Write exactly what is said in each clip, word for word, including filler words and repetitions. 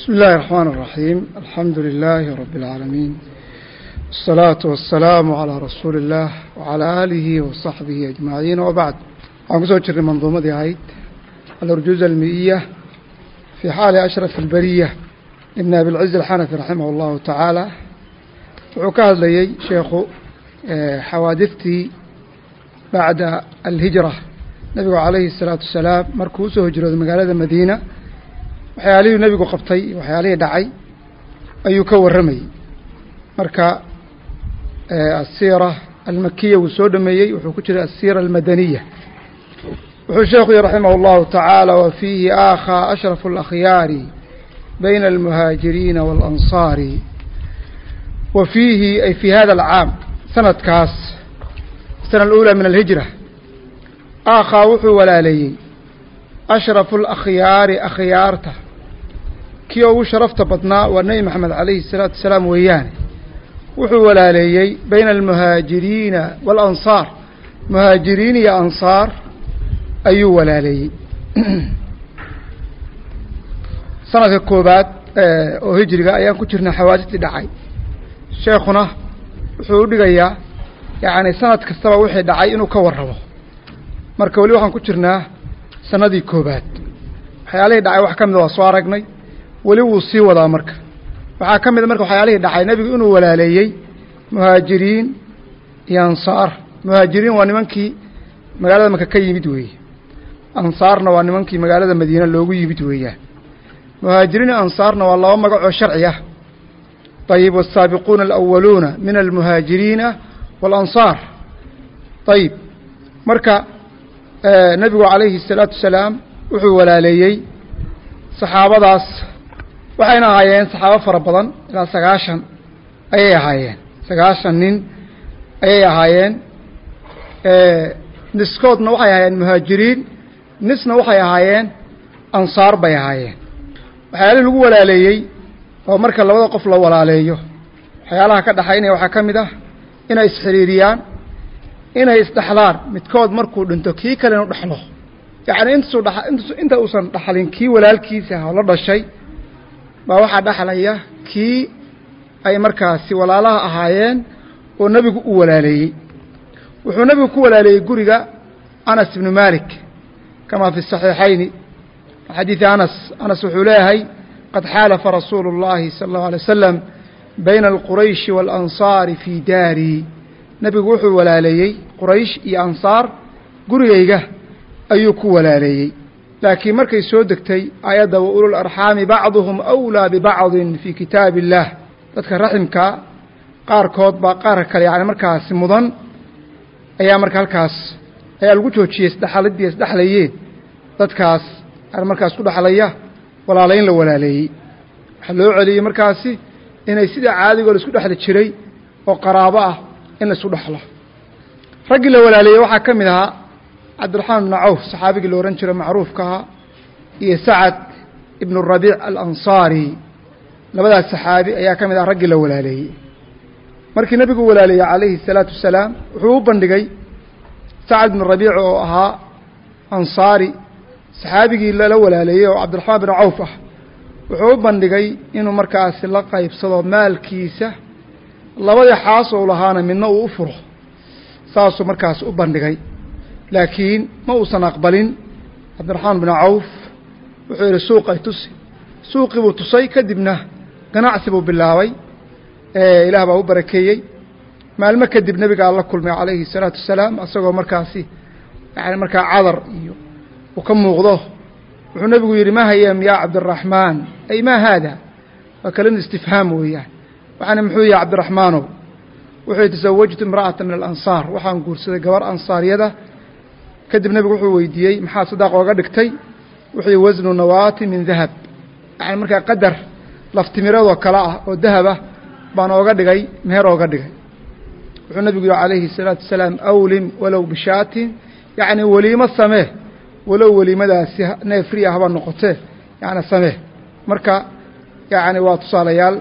بسم الله الرحمن الرحيم. الحمد لله رب العالمين، الصلاة والسلام على رسول الله وعلى آله وصحبه أجمعين، وبعد. عن جري منظومة هاي الأرجوزة المئية في حال أشرف البرية ابن أبي العز الحنفي رحمه الله تعالى. وعكاد لي شيخ حوادثتي بعد الهجرة نبي عليه الصلاة والسلام مركوسه هجرة مقالة المدينة، waxyaalihii nabigu qabtay waxyaalihii dhacay ayuu ka warramay. marka asiira almakiya uu soo dhameeyay wuxuu ku jiray asiira almadaniya. wuxuu sheekhu rahimahu allahu ta'ala wa fihi akha ashrafu al-akhyari bayna al-muhajirin wal-ansari wa fihi ay fi hada al-aam sanadkaas sana al-ula min al-hijra akha wuxuu walaalayay ashrafu al-akhyari akhyarta kii ugu sharafta badnaa waa nabi maxamed calayhi salaatu wasalaam weeyaan. wuxuu walaaleeyay bayna almuhaajiriina walansaar, muhaajiriin iyo ansaar ayuu walaaleeyey. sanadka koobaad oo hijriga ayaan ku jirnaa xawaadistii dhacay. sheekhuna wuxuu u dhigayaa yacni sanad kastaba wixii dhacay inuu ka warramo. marka weli waxaan ku jirnaa sanadii koobaad. waxyaalihii dhacay wax ka mid waa soo aragnay, weli wuu sii wadaa. marka waxaa ka mid marka waxyaalihii dhacay nabigu inuu walaaleeyey muhaajiriin iyo ansaar. muhaajiriin waa nimankii magaalada Maka ka yimid weeye, ansaarna waa nimankii magaalada Madiina loogu yimid weeyaan. muhaajiriin iyo ansaarna waa laba magac oo sharci ah. طيب والسابقون الأولون من المهاجرين والأنصار. طيب marka nabigu calayhi salaatu wasalaam wuxuu walaaleeyey saxaabadaas. waxayna ahaayeen saxaabo fara badan, ilaa sagaashan ayay ahaayeen. sagaashan nin ayay ahaayeen. niskoodna waxay ahaayeen muhaajiriin, nisna waxay ahaayeen ansaar bay ahaayeen. waxyaalihii lagu walaaleeyey oo marka labada qof la walaaleeyo waxyaalaha ka dhaxaynaya waxaa ka mid ah inay isxiriiriyaan, inay isdhaxlaan. midkood markuu dhinto kii kale inuu dhaxlo, yacni intuu dha inta uusan dhaxlin kii walaalkiisa ah oo la dhashay baa waxaa dhaxlaya kii ay markaasi walaalaha ahaayeen oo nabigu u walaaleeyey. wuxuu nabigu ku walaaleeyey guriga Anas ibn Malik kama fi saxiixayni. xadiis Anas Anas wuxuu leeyahay qad xaalafa rasuulullaahi sallallahu alayhi wasallam bayna al-quraysh wal-ansaar fi daari. nabigu wuxuu walaaleeyey quraysh iyo ansaar gurigayga ayuu ku walaaleeyey. laakiin markay soo degtay aayadda wa ulul arxaami bacduhum awlaa bibacdin fii kitaab illaah, dadka raximka qaarkood baa qaarka kale yani markaasi mudan, ayaa marka halkaas ayaa lagu joojiyey isdhaxalidii isdhaxlayeen dadkaas yani markaas ku dhaxlaya walaalayn la walaaleeyey. waxaa loo celiyey markaasi inay sida caadigoo la isku dhexli jiray oo qaraabo ah in la isku dhaxlo. raggii la walaaleeyey waxaa ka mid ahaa cabdiraxmaan ibnu cawf, saxaabigii la ohan jiray macruufka ahaa, iyo sacad ibnu rabiic alansaari. labadaas saxaabi ayaa ka mid ah raggii la walaaleeyey. markii nabigu walaaleeyey calayhi salaatu wasalaam wuxuu u bandhigay sacad ibnu rabiic oo ahaa ansaari, saxaabigii lala walaaleeyey oo cabdiraxmaan ibnu cawf ah. wuxuu u bandhigay inuu markaasi la qaybsado maalkiisa, labadii xaas oo lahaana midna uu u furo. saasuu markaas u bandhigay, laakiin ma uusan aqbalin. cabdiraxmaan binu cawf wuxuu yidhi suuqay tusi. suuqii buu tusay, kadibna ganacsi buu bilaabay. ilaah baa u barakeeyey. maalmo kadib nebigaa la kulmay calayhi salaatu wasalaam asagoo markaasi yani markaa cadar iyo uu ka muuqdo. wuxuu nebigu yidhi ma hayam yaa cabdiraxmaan, ay maa haada. waa kelima istifhaam weeyaan. waxaana muxuu yahay cabdiraxmaanow? wuxuu tasawajtu imra'atan min alansaar, waxaan guursaday gabar ansaariyada. kadib nebigu wuxuu weydiiyey maxaa sadaaq ooga dhigtay? wuxuu yihi wasnu nawaati min dahab, yani markaa qadar laftimiradoo kale ah oo dahab ah baan ooga dhigay, meher ooga dhigay. wuxuu nebigu yihi calayhi salaatu wasalaam awlim walow bishaatin, yacni weliimo samee, walow weliimadaasi neefri ah haba noqotee yani samee. marka yacni waa tusaalayaal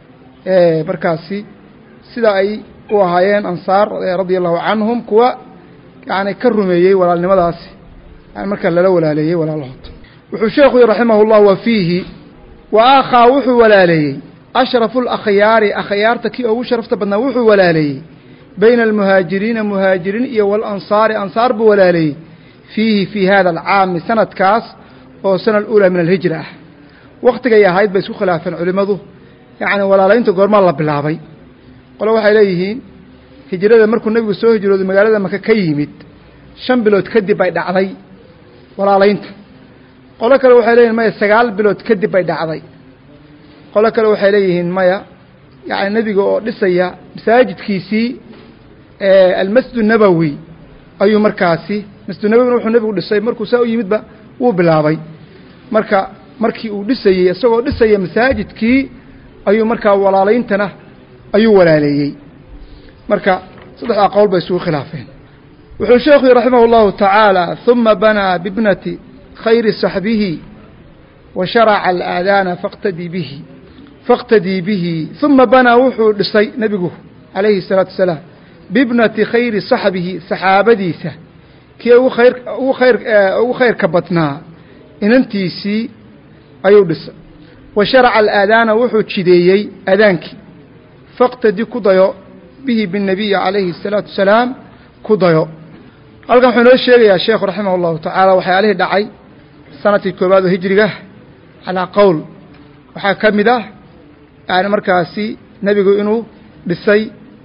markaasi sida ay u ahaayeen ansaar radia allahu canhum, kuwa yani ka rumeeyey walaalnimadaasi yani marka lala walaaleeyey walaalahood. wuxuu sheekhu raximah اllah wa fiihi وآخا وحو ولالي أشرف الأخيار أخيارتك أو شرفت بدنا وحو ولالي بين المهاجرين مهاجرين والأنصار أنصار بولالي فيه في هذا العام سنة كاس أو سنة الأولى من الهجرة وقت جاي هايد بيسو خلافا علماء يعني ولا لا أنت قرم الله بالعبي قالوا وحي إليهين هجرة مركو النبي سو هجرة مقالة مكا كيمت شن بلوت كدب بايد علي ولا لا أنت قالوا كانوا وحي إليهين ما يستقال بلوت كدب بايد علي قالوا كانوا وحي إليهين ما يعني النبي قال لسه مساجد كيسي آه المسجد النبوي أي مركاسي مسجد النبوي نروح النبي لسه مركو ساو يمد با وبالعبي مركا markii uu dhisayay isagoo dhisaya masaajidkii ayuu markaa walaalayntan ayuu walaaleeyay marka saddex aqool bay soo khilaafeen wuxuu sheekhu rahimahullahu ta'ala thumma bana bibnati khayri sahbihi wa shar'a al-adana faqtadi bihi faqtadi bihi thumma bana wuxuu dhisay nabigu alayhi salatu wasalaam bibnati khayri sahbihi saxaabadiisa kii ugu khayr ugu khayr ugu khayr ka badnaa inantiisi ayuu dhisay wa shar'a al-adana wuxuu jideeyay adaanki faqtadi ku dayo bihi bin nabiy alayhi salatu wasalaam ku dayo halkan wuxuu noo sheegayaa sheekhu rahimahullahu ta'ala waxyaalihi dhacay sanadkii koobaad oo hijriga ala qowl waxa kamid ah yani markaasi nabigu inuu dhisay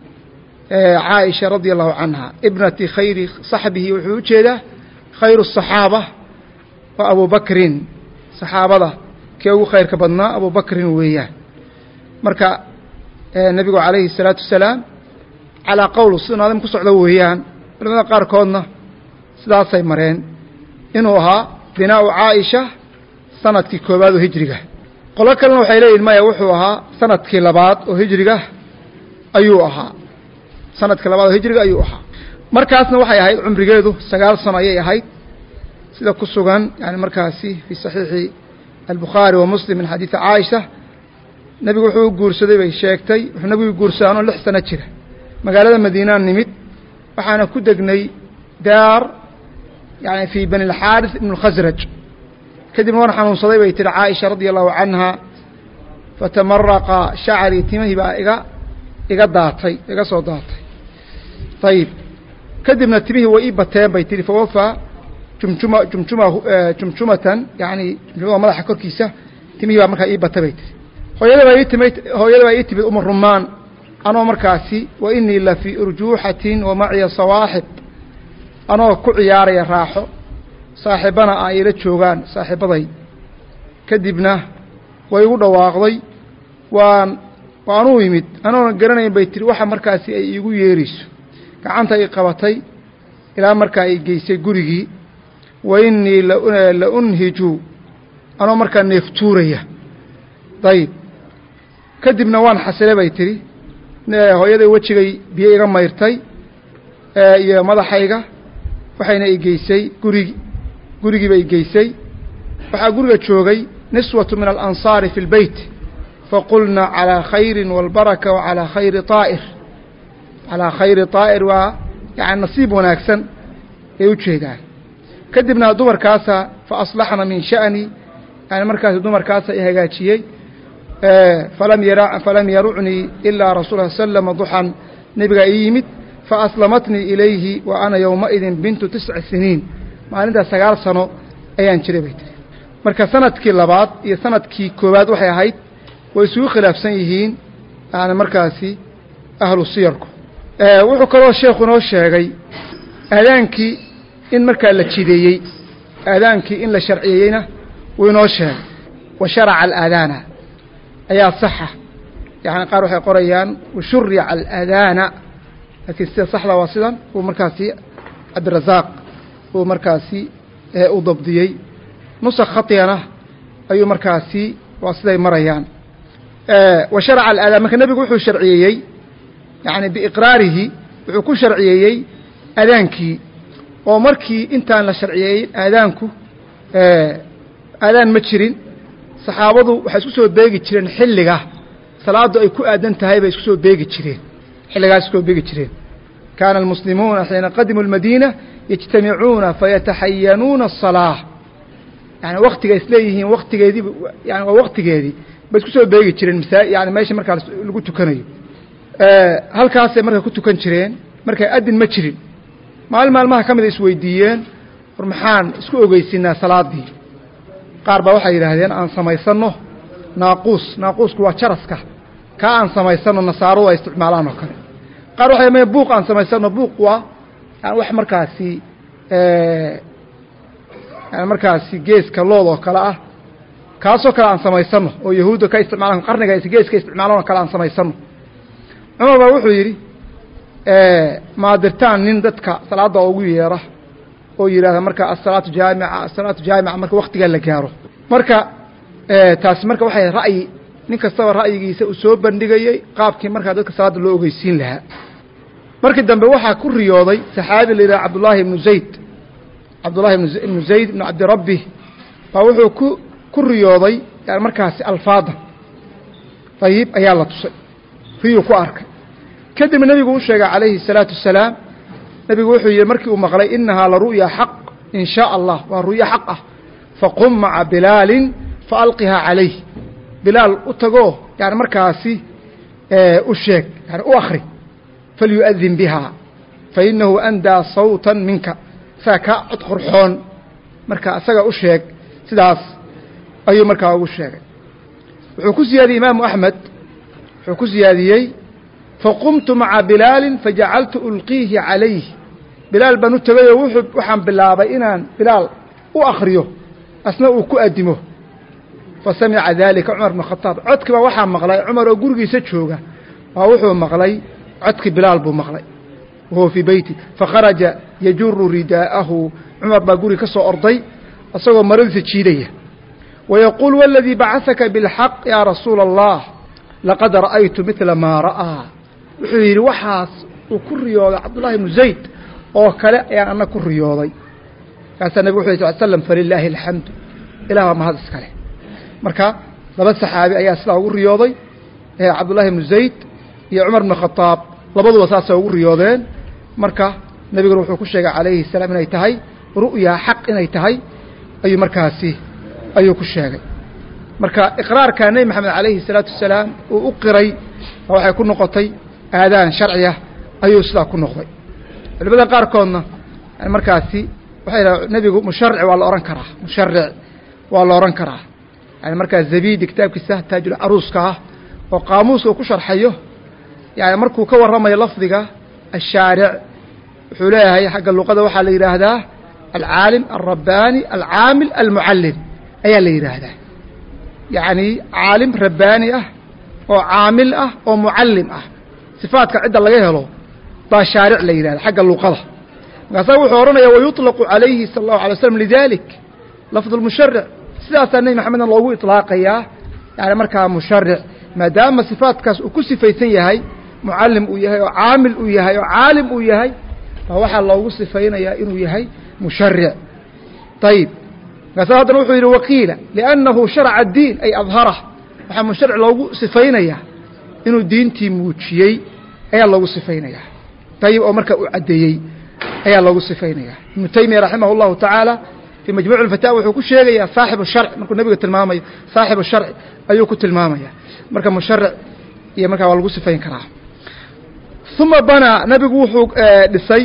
Aisha radiyallahu anha ibnati khayri sahbihi wuxuu jeedaa khayru sahaba wa Abu Bakrin saxaabada kee ugu khayrka badnaa Abu Bakrin weeyaan marka nabigu alayhi salatu wasalaam ala qowl sunnada ku socdo weeyaan culimada qaar koodna sidaas ay mareen inuu ahaa binaa Aisha sanadkii koobaad oo hijriga qolo kalena waxay leeyihiin ma wuxuu ahaa sanadkii labaad oo hijriga ayuu ahaa sanadkii labaad oo hijriga ayuu ahaa markaasna waxay ahayd umrigeedu sagaal sano ayay ahayd sida ku sugan yani markaasi fi sahihi al-Bukhari wa Muslim min hadith Aisha nabigu wuxuu guursaday bay sheegtay wuxuu nabigu guursaano lix sano jira magaalada Madiina nimid waxaana ku degnay daar yani fi bani al-Harith ibn al-Khazraj kadib mar xanuunsaday bay tir Aisha radiyallahu anha fatamarraqa sha'ri timahi ba iga iga daatay iga soo daatay tayib kadibna timahi way bateen bay tir fawafa jumjuma jumjuma jumjumatan yani jumjuma madaxa korkiisa timihi baa markaa ii batabay hooyada baa ii timay hooyada baa ii timid umar rumaan anoo markaasi wa inni la fi urjuhatin wa ma'iya sawahib anoo ku ciyaaraya raaxo saaxibana ay ila joogan saaxibaday kadibna way ugu dhawaaqday waan waanu yimid anoo garanay bay tir waxa markaasi ay igu yeeriso gacanta ay qabatay ilaa markaa ay geysay gurigii وإني لأنهج أنا مركا نفتورية طيب كدبنا وان حسنا بيتري هو يدي وجهي بيئة ما يرتي يا ماذا حاجة وحين يجيسي قري قري بيجيسي وحقول شوقي نسوة من الأنصار في البيت فقلنا على خير والبركة وعلى خير طائر على خير طائر ويعني نصيب وناكسن يوجه كدبنا دمر كاسا فأصلحنا من شأني يعني مركز دمر كاسا إهجاتشيي اه فلم يرع فلم يرعني إلا رسول الله صلى الله عليه وسلم ضحى نبغى إيمت فأسلمتني إليه وأنا يومئذ بنت تسع سنين ما عندها سجار سنة أيان شربت مركز سنة كلا بعض هي سنة كي كوباد وحي هيد ويسوي خلاف سنين يعني مركزي أهل السيركو اه وحكروا الشيخ ونوشة أهلانكي إن مركا لتشيديي آذانك إن لشرعيينا وينوشها وشرع الآذان أي الصحة يعني قالوا حي قريان وشرع الآذان لكن صحة واصلا ومركاسي عبد الرزاق ومركاسي أضبطيي نسخ خطينا أي مركاسي واصلي مريان آه وشرع الآذان ما كان النبي يقول شرعيي يعني بإقراره يقول شرعيي آذانكي oo markii intaan la sharciyay aadaanku ee aadaan ma jirin saxaabadu waxay isku soo beegi jireen xilliga salaadu ay ku aadan tahay bay isku soo beegi jireen xilligaas isku beegi jireen كان المسلمون حين قدموا المدينة يجتمعون فيتحينون الصلاة يعني وقت إسليه وقت جدي يعني وقت جدي بس كسر بيجي تشرين مساء يعني ماشي مركز لقيته كنيه أه هل كاسة مركز كنتو كنشرين مركز أدن ما تشرين ما المال ما كمل إسويديين ورمحان اسكو جيسنا صلاة دي قاربة واحد يرهدين عن سما يصنه ناقوس ناقوس كوا شرسكه كان سما يصنه النصارى استعمالانه كان قارو واحد ما يبوق عن سما يصنه بوق وا يعني واحد مركزي أه يعني مركزي جيس كلوضو كلا كاسو كلا عن سما يصنه ويهود كاستعمالهم قرن جيس جيس كاستعمالانه كلا عن سما يصنه أما بروحه يري أه ما درتان نندتك صلاة أوجي يراه oo yiraahdo marka as-salaatu jaami'a as-salaatu jaami'a marka waqtiga la gaaro marka ee taas marka waxay ra'yi nin kasta ra'yigiisa u soo bandhigayay qaabkii marka dadka salaada loo ogeysiin lahaa markii dambe waxa ku riyooday saxaabi leeyahay Abdullah ibn Zayd Abdullah ibn Zayd ibn Abd Rabbi baa wuxuu ku ku riyooday yani markaas alfaada tayib ayaa la tusay riyo ku arkay kadib nabigu uu sheegay calayhi salaatu wasalaam نبي وحي يمركي ومغلي إنها لرؤيا حق إن شاء الله ورؤيا حقه فقم مع بلال فألقها عليه بلال أتقوه يعني مركاسي أشيك يعني أخري فليؤذن بها فإنه أندى صوتا منك فاكا أتقرحون مركا ساقا أشيك سداس أي مركا أشيك حكوزي هذه إمام أحمد حكوزي هذه فقمت مع بلال فجعلت ألقيه عليه بلال بنو تبيه وحب وحن بالله بينان بلال وأخريه أثناء كؤدمه فسمع ذلك عمر بن الخطاب عدك وحن مغلي عمر وقرقي ستشوقه ووحو مغلي عدك بلال بو مغلي وهو في بيتي فخرج يجر رداءه عمر بقولي كسو أرضي أصغر مرض تشيليه ويقول والذي بعثك بالحق يا رسول الله لقد رأيت مثل ما رأى وحيري وحاس وكل رياضي عبد الله بن زيد أو كلا يعني أنا كل رياضي كان النبي صلى الله عليه وسلم فلله الحمد إله ما هذا السكاله مركا لبس صحابي أي أسلا وكل رياضي عبد الله بن زيد يا عمر بن الخطاب لبضوا وساسة وكل رياضين مركا النبي روح كل شيء عليه السلام إن يتهي رؤيا حق إن يتهي أي مركاسي أي كل شيء مركا إقرار كان محمد عليه الصلاة والسلام وأقري أو حيكون نقطي آذان شرعية أي أسلا كن نقطي اللي بدأ قار كنا يعني مركاسي وحيلا نبي مشرع ولا أوران كراه مشرع ولا أوران كراه يعني مركز زبيد كتاب كساه تاج العروس كاه وقاموس وكشر حيه يعني مركو كور رمي لفظك الشارع حولها هي حق اللغة وحال يراهده العالم الرباني العامل المعلم أي اللي يراهده يعني عالم رباني أه وعامل أه ومعلم أه صفات كعدة الله يهله با شارع ليلة حق اللقضة قصوا حورنا ويطلق عليه صلى الله عليه وسلم لذلك لفظ المشرع سلاسة النبي محمد الله إطلاق إياه يعني مركا مشرع ما دام صفات كاس وكل صفيتين يهي معلم ويهي وعامل ويهي وعالم ويهي فهو حال الله صفين يا إنه يهي مشرع طيب هذا نوحي الوكيلة لأنه شرع الدين أي أظهره وحا مشرع الله صفين يا إنه الدين تيموتشي أي الله صفين يا طيب أو مركا أعديي أي الله صفين يا ابن تيمية رحمه الله تعالى في مجموع الفتاوى وكل شيء يا صاحب الشرع مركا النبي قلت المامي صاحب الشرع أيو كنت المامي مركا مشرع يا مركا والله صفين كراه ثم بنى نبي وحو لسي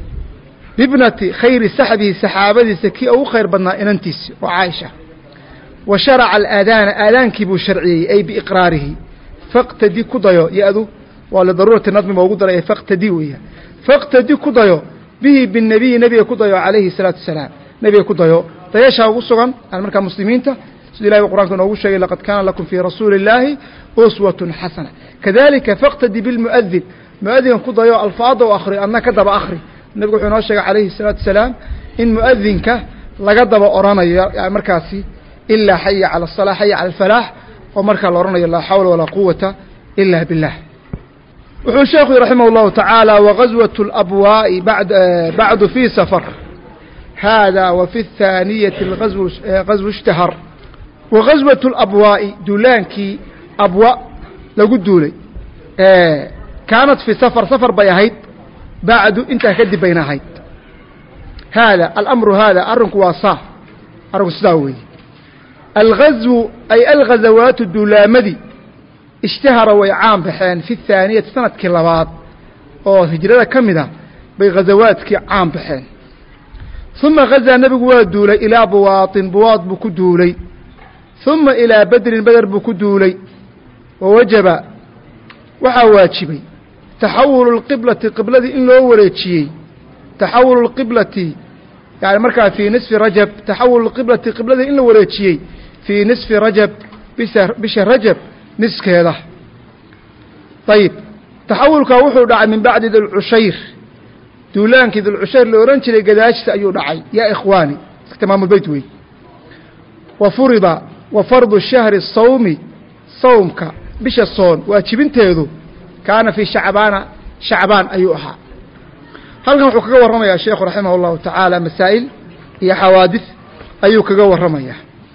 بابنة خير سحبه سحابه سكي أو خير بنا إننتيس وعائشة وشرع الآذان آذان كيبو شرعي أي بإقراره فاقتدي كضيو يأذو ولضرورة النظم موجودة رأيه فاقتدي وياه فاقتدي كضيو به بالنبي نبي كضيو عليه الصلاة والسلام نبي كضيو تيشا وصغا على مركز مسلمين سيد الله القرآن كان أقول شيء لقد كان لكم في رسول الله أسوة حسنة كذلك فاقتدي بالمؤذن مؤذن كضيو الفاظ وآخري أنا كذب آخري النبي وحنا نشجع عليه الصلاة والسلام إن مؤذنك لقدب أرانا يعني مركاسي إلا حي على الصلاة حي على الفلاح ومركا لأرانا لا حول ولا قوة إلا بالله وحنا الشيخ رحمه الله تعالى وغزوة الأبواء بعد بعد في سفر هذا وفي الثانية الغزو غزو اشتهر وغزوة الأبواء دولانكي أبواء لقد دولي كانت في سفر سفر بيهيد بعد انت كدي بينهايد هذا الأمر هذا أرنك واصاه أرجو سداوي الغزو أي الغزوات الدولامدي اشتهر ويعام بحين في الثانية سنة كلابات أو هجرة كمدة بغزوات كي عام بحين ثم غزا نبي ودولي إلى بواطن بواط بكدولي ثم إلى بدر بدر بكدولي ووجب وحواجبي تحول القبلة قبلة إن لو وريتشي تحول القبلة يعني مركا في نصف رجب تحول القبلة قبلة إن لو وريتشي في نصف رجب بشهر رجب نصف هذا. طيب تحول كوحو دعا من بعد ذي العشير دولان كذا العشير لورنشي لقداش سأيو دعي يا إخواني تمام البيتوي وفرض وفرض الشهر الصومي صومك بش الصون واتشبين تيذو كان في شعبان شعبان أيها هل كان حكا ورمى يا شيخ رحمه الله تعالى مسائل هي حوادث أيو كا ورمى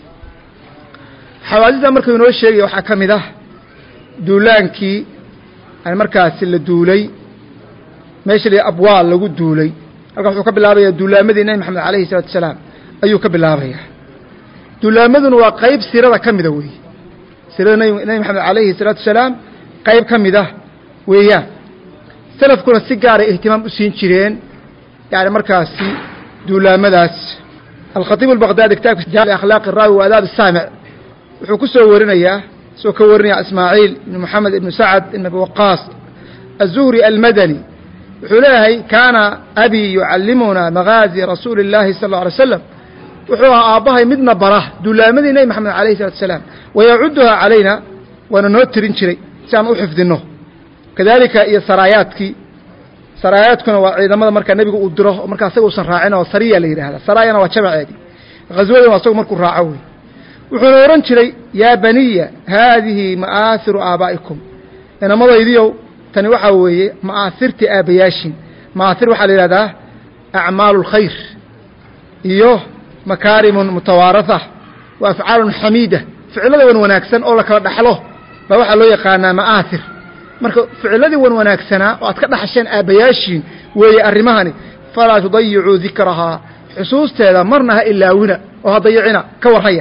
حوادث مركز نو شيغي waxa kamid ah duulaankii aan markaas la duulay meesha li abwaal lagu duulay halka wuxuu ka bilaabay duulaamadii Nabi Maxamed alayhi salaatu wasalaam ayuu ka bilaabay duulaamaduna waa qayb sirada kamid ah weey sirada Nabi Maxamed alayhi salaatu wasalaam qayb kamid ah weeyaan salafkuna si gaar ah ihtimaam u siin jireen yaani markaas duulaamadaas al-Khatib al-Baghdadi kitaabkiisa Jaami' akhlaaq ar-rawi wa adab as-sami' wuxuu ku soo warinayaa soo ka warinaya Ismaaciil ibn Muhammad ibn Sa'ad ibn Abi Waqqas az-Zuhri al-Madani wuxuu leeyahay kaana abi yu'allimuna maghazi rasuulillahi sallallahu alayhi wasallam wuxuu aabahay midna bara duulaamadii Nabi Maxamed alayhi salatu wasalam wayuuduha alayna wana noo tirin jiray si aan u xifdino kadalika iyo saraayaadki saraayaadkuna waa ciidamada marka nabigu uu diro marka asagu san raacina oo sariya la yiraahdo saraayana waa jabaceedi ghazwada waa asagu markuu raaco wuxuu oran jiray ya baniya hadhihi ma'athiru abaikum ana madaydiyo tani waxa weeye ma'athirti aabayaashin ma'athir waxa la yiraahdaa a'maalul khayr iyo makaarimun mutawaaratha wa af'aalun hamida ficilada wan wanaagsan oo la kala dhaxlo ba waxa loo yaqaanaa ma'athir marka ficiladii wan wanaagsana oo aad ka dhaxasheen aabayaashin weeye arrimahani fala tudayi'u dhikraha xusuusteeda marnaha ilaawina oo hadayicina ka warhaya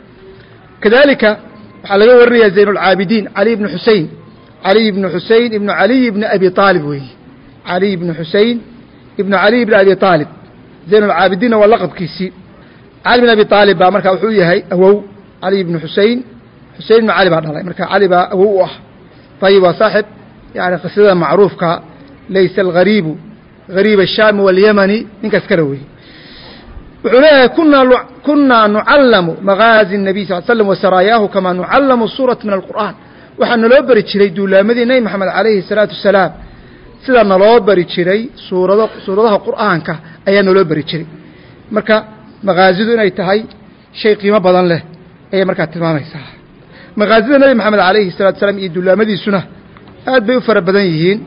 كذلك على وريا زين العابدين علي بن حسين علي بن حسين ابن علي بن أبي طالب وهي علي بن حسين ابن علي بن أبي طالب زين العابدين واللقب كيسي علي بن أبي طالب مركا وحوية هي أو علي بن حسين حسين بن علي بعد الله مركا علي أو طيب وصاحب يعني قصيدة معروف كا ليس الغريب غريب الشام واليمني من كسكروي وعليه كنا كنا نعلم مغازي النبي صلى الله عليه وسلم وسراياه كما نعلم الصورة من القرآن وحنا لو بري جري دولامدي نبي محمد عليه الصلاة والسلام سيدنا لو بري جري سورة سورة القرآن كا أيانا لو بري جري مركا مغازيدو إنay tahay shay qiimo badan leh ay marka tilmaamaysaa مغازيda نبي محمد عليه الصلاة والسلام iyo dulaamadiisuna aad bay u fara badan yihiin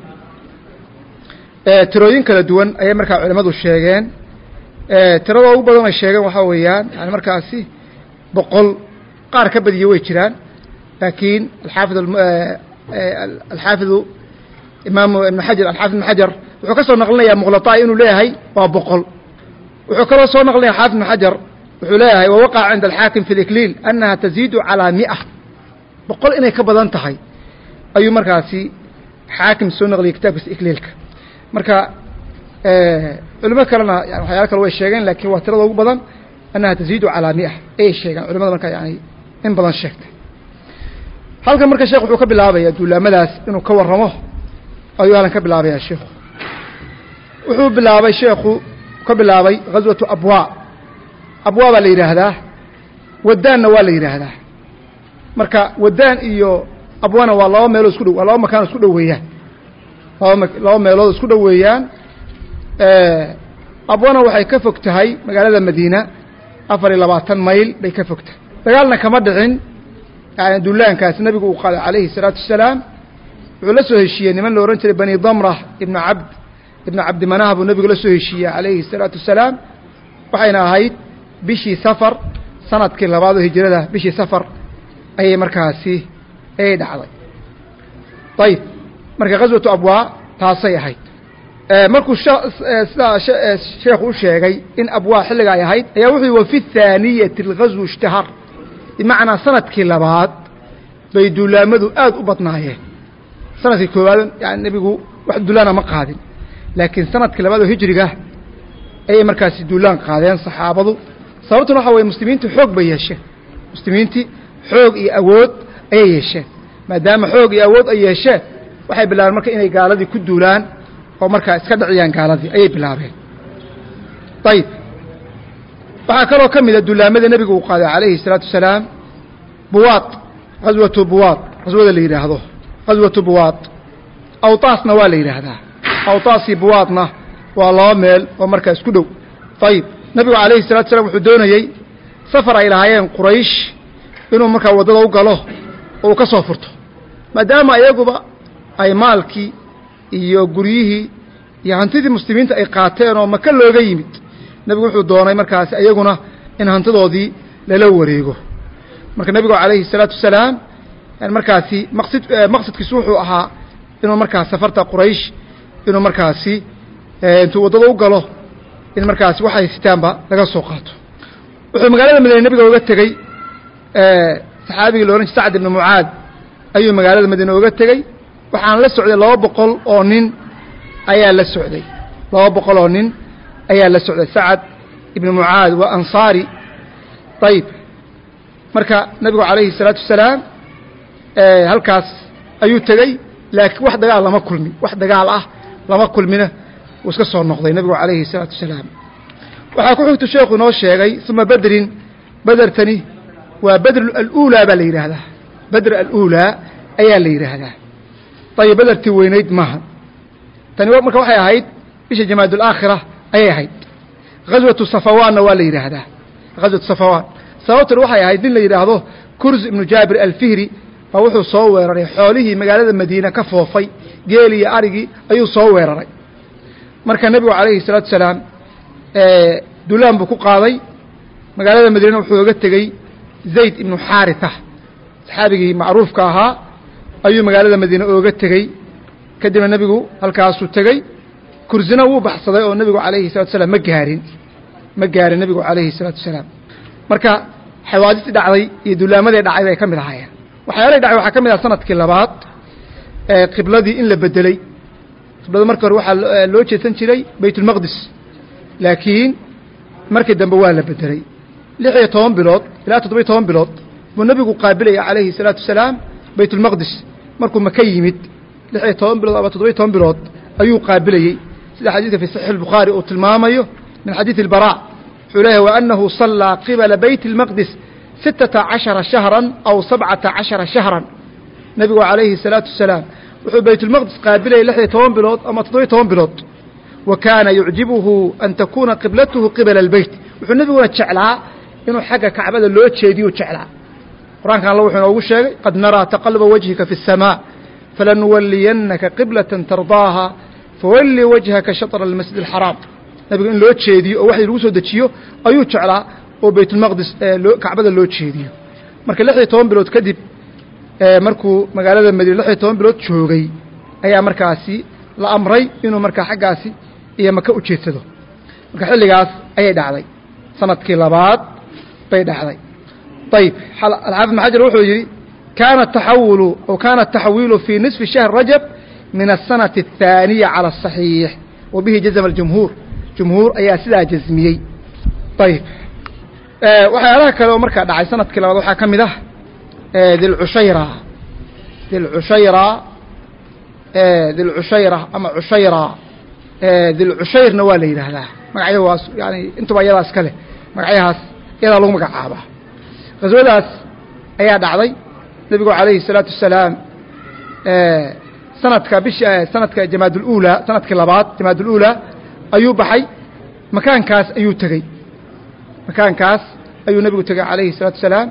ee tirooyin kala duwan ay marka culimadu sheegeen tirada ugu badan ay sheegeen waxa weeyaan yani markaasi boqol qaar ka badiyo way jiraan laakiin al-Hafiz al-Hafiz Imam Ibn Hajar al-Hafiz Ibn Hajar wuxuu ka soo naqlinayaa muqlataa inuu leeyahay waa boqol wuxuu kala soo naqlinayaa Hafiz Ibn Hajar wuxuu leeyahay wa waqa 'inda al-Hakim fi al-Iklil annaha tazidu ala mi'a boqol inay ka badan tahay ayuu markaasi Hakim soo naqliyay kitaabkiisa Iklilka marka علماء كلنا يعني حياة كلوا الشيئين لكن وترى بدن أنها تزيد على مئة أي شيء علماء مركا يعني إن بدن شكت هل كان مركا شيخ وحكى بالعابة يدل ملاس إنه كور رماه أيها كان بالعابة يا شيخ وحب بالعابة الشيخ كبالعابة غزوة أبواء أبواء اللي يرهده ودان ولا يرهده مركا ودان إيو أبوانا والله ما يلوس كله والله ما كان سكده وياه والله ما يلوس كده وياه abwana waxay ka fog tahay magaalada Madiina afar iyo labaatan mayl bay ka fogtahay dagaalna kama dhicin yani duulaankaas nabigu uu qaaday calayhi salaatu wasalaam wuxuu la soo heshiiyey niman la oran jiray bani damra ibn abd ibn abd manah buu nabigu la soo heshiiyey calayhi salaatu wasalaam waxayna ahayd bishii safar sanadkii labaad oo hijrada bishii safar ayay markaasi ay dhacday tayib marka ghazwatu abwa taasay ahayd markuu sida sheekhu u sheegay in abwaa xilliga ay ahayd ayaa wuxuu wa fi thaaniyati alghazw ishtahar bimacnaa sanadkii labaad bay duulaamadu aad u badnaayeen sanadkii koowaad yani nebigu wax duulaana ma qaadin laakiin sanadkii labaad oo hijriga ayay markaasi duulaan qaadeen saxaabadu sababtuna waxa weeye muslimiintu xoog bay yeesheen muslimiintii xoog iyo awood ayay yeesheen maadaama xoog iyo awood ay yeesheen waxay bilaabeen marka inay gaaladii ku duulaan oo markaa iska dhaciyaan gaaladii ayay bilaabeen ayib waxaa kaloo ka mid a duulaamada nebigu uu qaaday calayhi الsalaatu wasalaam buwaad ghaswatu buwaad ghaswada la yidhaahdo ghaswatu buwaad awtaasna waa la yidhaahdaa awtaasii buwaadna waa laba meel oo markaa isku dhow ayib nebigu calayhi الsalatu wasalaam wuxuu doonayey safar ay lahaayeen quraysh inuu markaa waddada u galo oo uu ka soo furto maadaama iyaguba ay maalkii iyo guryihii iyo hantidii muslimiinta ay qaateen oo maka looga yimid nebigu wuxuu doonay markaasi iyaguna in hantidoodii lala wareego marka nebigu calayhi الsalaatu wasalaam markaasi maqsid maqsadkiisu wuxuu ahaa inuu markaas safarta quraysh inuu markaasi intuu waddada u galo in markaasi waxay sitaanba laga soo qaato wuxuu magaalada madiine nebiga uga tegey saxaabigii la odhan jiray sacd ibnu mucaad ayuu magaalada madiine uga tegey waxaan la socday laba boqol oo nin ayaa la socday laba boqol oo nin ayaa la socday sacad ibnu mucaad waa ansaari ayib marka nebigu calayhi الsalaatu wasalaam halkaas ayuu tegey laakiin wax dagaal lama kulmin wax dagaal ah lama kulmina wuu iska soo noqday nebigu calayhi الsalaatu wasalaam waxaa ku xigtu sheekhu inoo sheegay uma bedrin bedertani waa bedr aluulaa baa la yidhaahdaa bedr aluulaa ayaa la yidhaahdaa ayib bedertii weynayd maaha tani marka waxay ahayd bisha jamaad alaakhira ayay ahayd ghaswatu safawaanna waa la yidhaahdaa ghaswatu safawaan sababtan waxay ahayd nin la yidhaahdo kurz ibnu jaabir alfihri baa wuxuu soo weeraray xoolihii magaalada madiina ka foofay geeli iyo arigii ayuu soo weeraray marka nebigu calayhi الsalaatu wasalaam dulaan buu ku qaaday magaalada madiina wuxuu oga tegey zayd ibnu xaaritha saxaabigii macruufka ahaa ayuu magaalada madiine ooga tegey kadibna nebigu halkaasuu tegey kursina wuu baxsaday oo nebigu calayhi الsalatu wasalaam ma gaarin ma gaarin nebigu calayhi الsalaatu wasalaam marka xawaadistii dhacday iyo duulaamadii dhacay bay ka mid ahaayeen waxyaalay dhacay waxaa ka mid aha sanadkii labaad qibladii in la bedeley qiblada marka hore waxaa loo jeedsan jiray baytulmaqdis laakiin markii dambe waa la bedeley lix iyo toban bilood ilaa toddoba iyo toban bilood buu nebigu qaabilaya calayhi الsalaatu wasalaam baytulmaqdis markuu maka yimid lix iyo toban bilood ama toddoba iyo toban bilood ayuu qaabilayey sida xadiidka fi saxiix الbukhaari uu tilmaamayo min xadiidi الbarا wuxuu leeyahay waأnahu صalىa qibala bayt الmaqdis sittata caشhara shahran aw sabcata caشhara shahran nebigu calayhi الsalaatu wasalaam wuxuu baytulmaqdis qaabilayay lix iyo toban bilood ama toddoba iyo toban bilood wa kaana yucjibuhu an takuuna qiblatuhu qibala اlbeyt wuxuu nebiguna jeclaa inuu xagga kacbada loo jeediyu jeclaa qur-aankan alla wuxuu inoogu sheegay qad naraa taqaluba wajhika fi الsamاء falanuwaliyannaka qiblatan tardaaha fawalli wajhaka shaطra almasjid الxaraam nebigu in loo jeediyo oo waxii lagu soo dejiyo ayuu jeclaa oo baytulmaqdis kacbada loo jeediyo marka lix iyo toban bilood kadib markuu magaalada madiine lix iyo toban bilood joogay ayaa markaasi la amray inuu markaa xaggaasi iyo maka u jeedsado marka xilligaas ayay dhacday sanadkii labaad bay dhacday ayib alxaafid ibn xajar wuxuu yidhi kaana taxawulu oo kaana taxwiilu fii nisfi shahr rajab min aلsanati الthaaniya calى الصaxiix wa bihi jazma اljumhuur jumhuur ayaa sidaa jasmiyey ayib waxyaalaha kale oo markaa dhacay sanadkii labaad waxaa ka mid ah dilcushayra dilcushayra dilcushayra ama cushayra dilcushayrna waa la yidhaahdaa magacyo waas yani intuba iyadaas ka leh magacyahaas iyadaa lagu magacaabaa qaswadaas ayaa dhacday nebigu calayhi الsalaatu wasalaam sanadka bish sanadka jamaad اlأuulaa sanadkii labaad jamaad اlأuulaa ayuu baxay makaankaas ayuu tegey makaankaas ayuu nebigu tegey calayhi الsalaatu wasalaam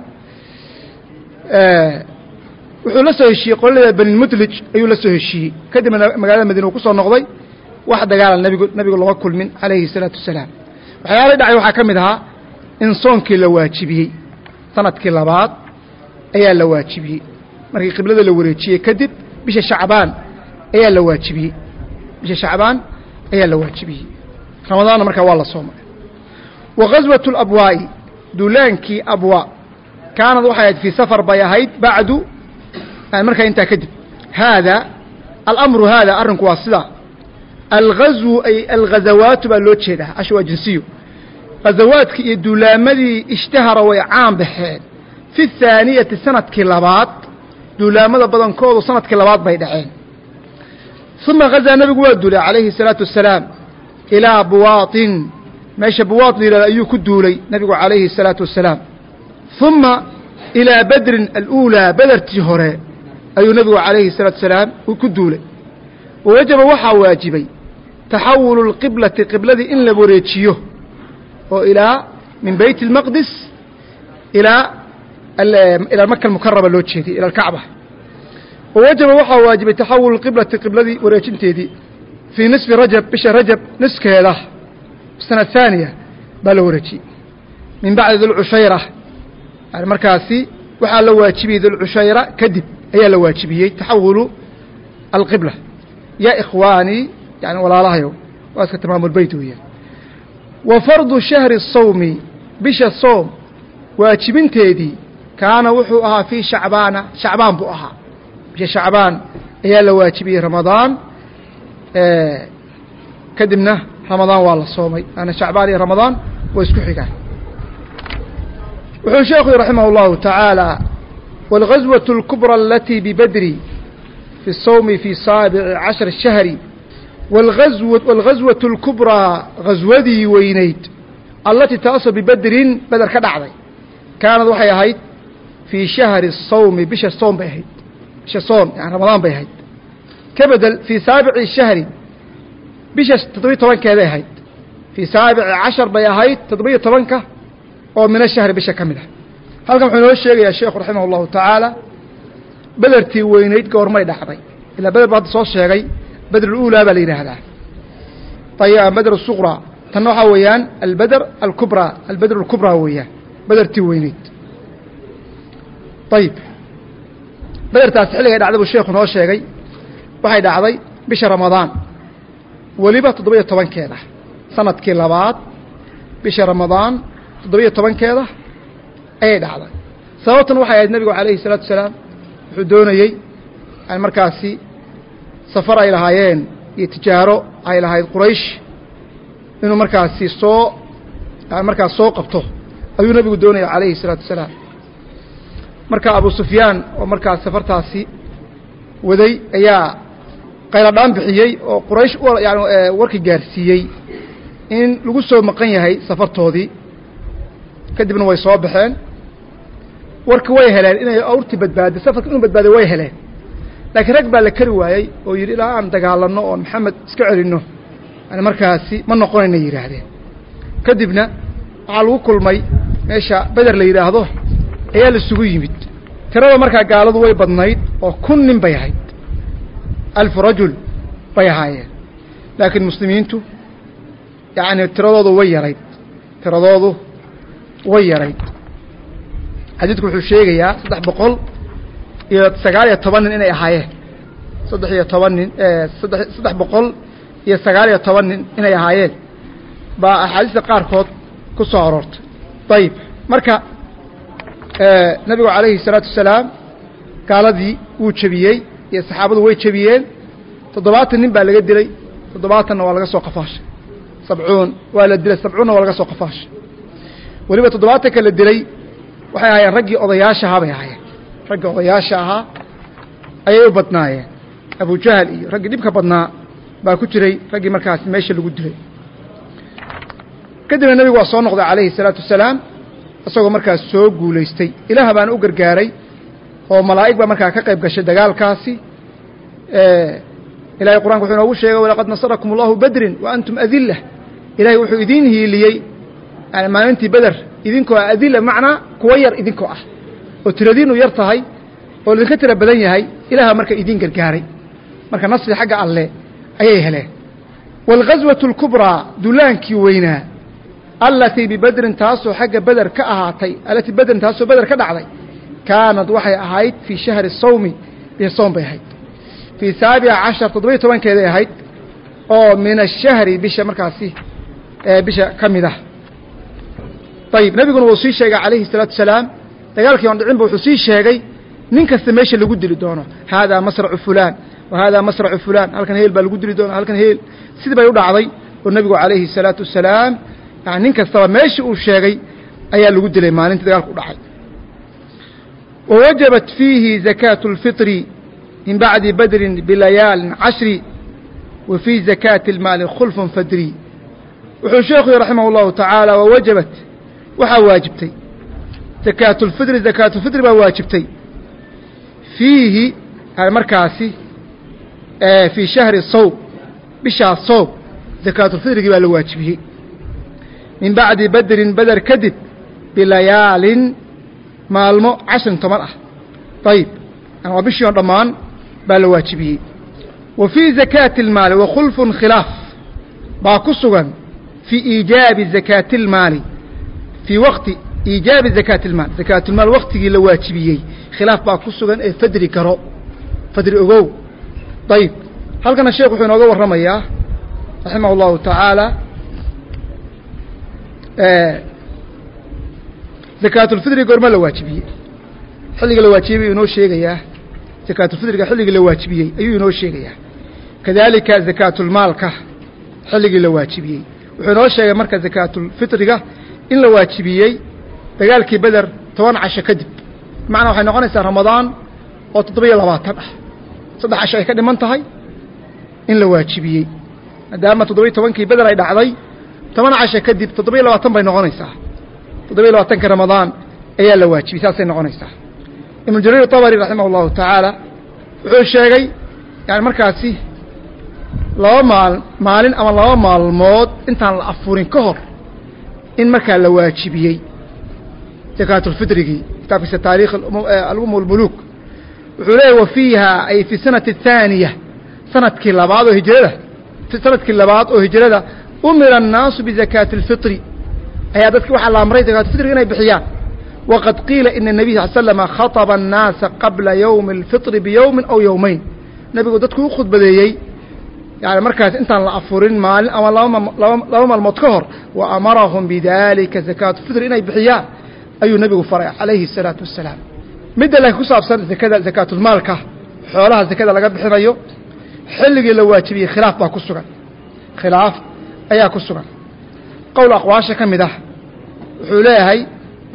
wuxuu la soo heshiiyey qolada banilmudlij ayuu la soo heshiiyey kadibna magaalada madiine uu ku soo noqday wax dagaala nebigu nebigu lama kulmin calayhi الsalaatu wasalaam waxyaalay dhacay waxaa ka mid ahaa in soonkii la waajibiyey sanadkii labaad ayaa la waajibiyey markii qiblada la wareejiyey kadib bisha shacbaan ayaa la waajibiyey bisha shacbaan ayaa la waajibiyey ramadaanna markaa waa la soomay wa ghaswatu alabwaa'i duulaankii abwaa kaanad waxay ahayd fii safar bay ahayd bacdu markaa intaa kadib haada alamru haada arrinku waa sidaa alghazwu ay alghazawaatu baa loo jeedaa asha waa jinsiyo ghazawaadkii iyo duulaamadii ishtahara way caan baxeen fi thaaniyati sanadkii labaad duulaamada badankoodu sanadkii labaad bay dhaceen uma ghazaa nabigu waa duulay calayhi salaatu wasalaam ilaa buwaatin meesha buwaat la yidhahdo ayuu ku duulay nabigu calayhi salaatu wasalaam uma ilaa badrin aluulaa bedertii hore ayuu nabigu calayhi salaatu wasalaam ku duulay wawajaba waxaa waajibay taxawulu lqiblati qibladii in la wareejiyo oo ilaa min bayt اlmaqdis ilaa ilaa maka almukarama loo jeediyey ila alkacba wawajaba waxaa waajibay taxawulu lqiblati qibladii wareejinteedii fii nisfi rajab bisha rajab niskeeda sana haaniya baa la wareejiyey min bacdi dulcushayra yani markaasi waxaa la waajibiyey dulcushayra kadib ayaa la waajibiyey taxawulu alqibla ya ikhwaanii yani walaalahayow waa iska tamaamulbeyt weeyaan wa fardu shahri الsawmi bisha soom waajibinteedii kaana wuxuu ahaa fii shacbaana shacbaan buu ahaa bisha shacbaan ayaa la waajibiyey ramadaan kadibna ramadaan waa la soomay ana shacbaan iyo ramadaan waa isku xigaan wuxuu sheekhu raximah اllahu taعaalى wاlghazwaة اlkubrى alatii bibadri في الصوم في سابع عشر الشهر والغزوة, والغزوة الكبرى غزودي وينيد التي تأصل ببدر بدر كدعضي كانت وحي هيد في شهر الصوم بش الصوم بيهيد بش الصوم يعني رمضان بيهيد كبدل في سابع الشهر بش تطبيق طبنك هذا هيد في سابع عشر بيهيد تطبيق طبنك ومن الشهر بش كاملة هل كم حنوه الشيخ يا شيخ رحمه الله تعالى bedertii weynayd goormay dhacday ilaa beder baa soo sheegay beder اlأulaa baa la yidhaahdaa ayb beder الsuqra tanna waxaa weeyaan albeder alkubra albeder اlkubraa weeyaan bedertii weynayd ayib bedertaas xilligay dhacday buu sheekhu noo sheegay waxay dhacday bisha ramadaan weliba toddoba-iyo tobankeeda sanadkii labaad bisha ramadaan toddoba-iyo tobankeeda ayay dhacday sababtan waxay ahayd nabigu calayhi الsalaatu wasalaam wuxuu doonayey yani markaasi safar ay lahaayeen iyo tijaaro ay lahayd quraysh inuu markaasi soo yani markaas soo qabto ayuu nabigu doonaya calayhi الsalaatu wasalaam marka abu sufyaan oo markaas safartaasi waday ayaa qayladhaan bixiyey oo quraysh yani warkii gaarsiiyey in lagu soo maqan yahay safartoodii kadibna way soo baxeen warka way heleen inay awrtii badbaadday safarka inuu badbaaday way heleen laakiin rag baa la kari waayey oo yidhi ilaa aan dagaalanno oon maxamed iska celinno yani markaasi ma noqonayna yidhaahdeen kadibna waxaa lagu kulmay meesha beder la yidhaahdo ayaa laisugu yimid tirada markaa gaaladu way badnayd oo kun nin bay ahayd alfu rajul bay ahaayeen laakiin muslimiintu yani tiradoodu way yarayd tiradoodu way yarayd xadiidku wuxuu sheegayaa saddex boqol iyo sagaal iyo toban nin inay ahaayeen saddex iyo toban nin saddex saddex boqol iyo sagaal iyo toban nin inay ahaayeen baa axaadiista qaarkood ku soo aroortay ayib marka nabigu calayhi الsalaatu wasalaam gaaladii wuu jebiyey iyo saxaabadu way jebiyeen toddobaatan nin baa laga dilay toddobaatanna waa laga soo qafaashay sabcuun waa la dilay sabcuunna waa laga soo qafaashay weliba toddobaatanka la dilay waxay ahaayeen raggii odayaasha ahaa bay ahaayeen raggii odayaasha ahaa ayay u badnaayeen abujahal iyo raggii dhibka badnaa baa ku jiray raggii markaasi meesha lagu dilay kadibna nebigu waa soo noqday calayhi الsalaatu wasalaam isagoo markaas soo guulaystay ilaah baana u gargaaray oo malaa'ig baa markaa ka qayb gashay dagaalkaasi ilahay qur'anka wuxuu inoogu sheegay walaqad nasarakum allahu badrin wa antum adillah ilahay wuxuu idiin hiiliyey yani maalintii beder idinkoo adila macnaa kuwa yar idinkoo ah oo tiradiinu yar tahay oo idinka tira badan yahay ilaaha marka idiin gargaaray marka nasri xagga alle ayay heleen wاlghazwaة اlkubraa dulaankii weynaa alatii bibedrin taasoo xagga beder ka ahaatay alatii bedrin taasoo beder ka dhacday kaanad waxay ahayd fii shahri الsawmi bihi soom bay ahayd fii saabica cashar toddoba-iyo tobankeeday ahayd أو من الشهر بشا مركاسي بشا كمده طيب نبي قلنا وصي شيء عليه الصلاة والسلام تقالك يوم دعين بوحسي شيء نينك الثميش اللي قد لدونه هذا مصرع فلان وهذا مصرع فلان هل كان هيل بالقد لدونه هل كان هيل سيد بيوضع عضي والنبي عليه الصلاة والسلام يعني نينك الثميش والشيء أي اللي قد لي ما أنت تقالك وضحي ووجبت فيه زكاة الفطر من بعد بدر بليال عشر وفي زكاة المال خلف فدري وحو شيخي رحمه الله تعالى ووجبت وحا واجبتي زكاة الفطر زكاة الفطر با واجبتي فيه المركاسي آه في شهر الصوم بشهر الصوم زكاة الفطر با لواجبه من بعد بدر بدر كدب بليال مالمو عشر تمرأة طيب أنا وبشي رمان با لواجبه وفي زكاة المال وخلف خلاف باكسوغا في إيجاب زكاة المال في وقت إيجاب زكاة المال زكاة المال وقت لواجبيه خلاف باكسوغا فدري كرو فدري أغو طيب هل كان الشيخ حين أغو الرمية رحمه الله تعالى آه زكاة الفدري قرما لواجبيه حلق لواجبيه ينو شيغيا زكاة الفدري حلق لواجبيه أيو ينو شيغيا كذلك زكاة المال كه حلق لواجبيه وحين شيغا marka زكاة الفطر in la waajibiyay dagaalkii badar toban casho kadib macna waxay noqonaysaa ramadaan oo toddoba iyo labaatan ah saddex casho ay ka dhiman tahay in la waajibiyay maadaama toddoba iyo tobankii badar ay dhacday toban casho kadib toddoba iyo labaatan bay noqonaysaa toddoba iyo labaatanka ramadaan ayaa la waajibiyay saasay noqonaysaa ibn jarir tabari rahimahullahu ta'ala wuxuu sheegay yani markaasi laba maal maalin ama laba maalmood intaan la afurin ka hor إن مركا لواجبيي زكاة الفطر كتاب في تاريخ الأمم والملوك وحليه وفيها أي في السنة الثانية سنة كلابات وهجرة في سنة كلابات وهجرة أمر الناس بزكاة الفطر أي هذا وحى الله أمري زكاة الفطر هنا بحيان وقد قيل إن النبي صلى الله عليه وسلم خطب الناس قبل يوم الفطر بيوم أو يومين النبي قدتك يأخذ بديي يعني مركز انت لأفورين مال أو لهم المطهر وأمرهم بذلك زكاة الفطر إنه بحياء أي نبي فرع عليه الصلاة والسلام مدى لك كساب سنة زكاة زكاة المالكة حولها زكاة لقد بحياء حلق اللواتبي خلاف با كسوغا خلاف أيها كسوغا قول أقواشا كمده حولها هي